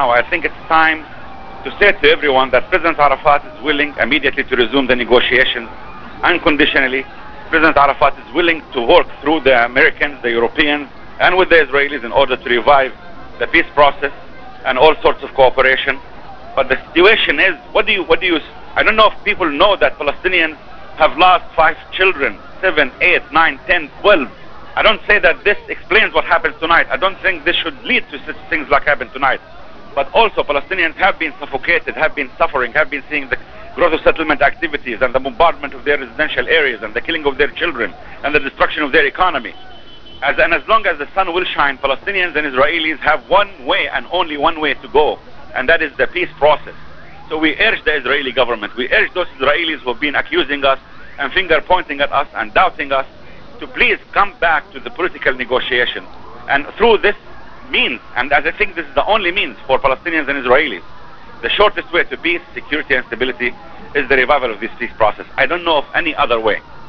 now. I think it's time to say to everyone that President Arafat is willing immediately to resume the negotiations unconditionally. President Arafat is willing to work through the Americans, the Europeans, and with the Israelis in order to revive the peace process and all sorts of cooperation. But the situation is, I don't know if people know that Palestinians have lost 5 children, 7, 8, 9, 10, 12. I don't say that this explains what happens tonight. I don't think this should lead to such things like happened tonight. But also Palestinians have been suffocated, have been suffering, have been seeing the growth of settlement activities and the bombardment of their residential areas and the killing of their children and the destruction of their economy. As long as the sun will shine, Palestinians and Israelis have one way and only one way to go, and that is the peace process. So we urge the Israeli government, we urge those Israelis who have been accusing us and finger pointing at us and doubting us to please come back to the political negotiation. And through this means, and as I think this is the only means for Palestinians and Israelis, the shortest way to peace, security and stability is the revival of this peace process. I don't know of any other way.